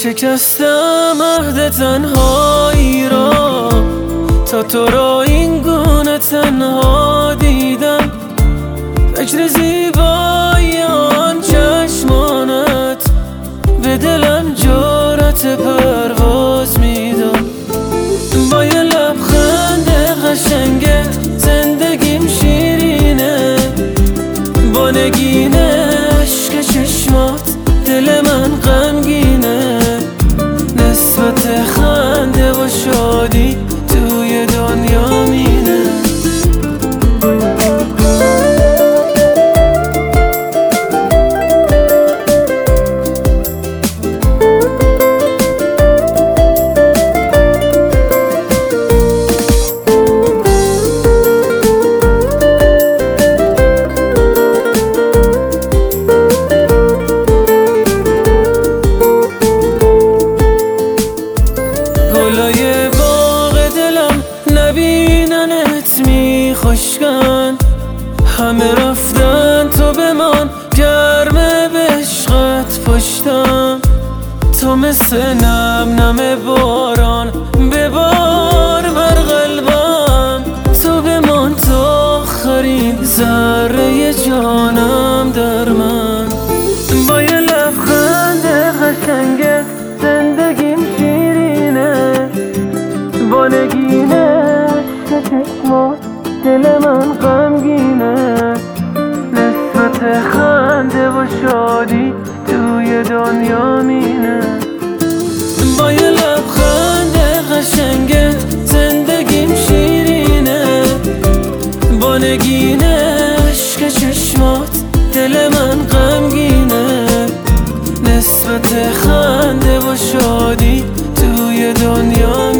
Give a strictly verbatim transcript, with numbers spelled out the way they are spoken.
شکستم عهد تنهایی را تا تو را این گونه تنها دیدم. فکر زیبایی آن چشمانت به دلم جرأت پرواز میدم. با یه لبخند قشنگ زندگیم شیرینه، با نگین عشق چشمات دل من غمگینه. نسبت خنده و شادی توی دنیا مینه. گلای باغ دلم نبیننت میخوشگن، همه رفتن تو بمان گرم به عشقت پشتم. تو مثل نم نم باران ببار بر قلبم، تو بمان تا آخرین ذره جانم در من. با یه لبخند قشنگ زندگیم شیرینه، با نگین عشق چشمات دل من غمگینه. نسبت خنده و شادی توی دنیا مینه. با یه لبخند قشنگ زندگیم شیرینه، با نگین عشق چشمات دل من غمگینه. نسبت خنده و شادی توی دنیا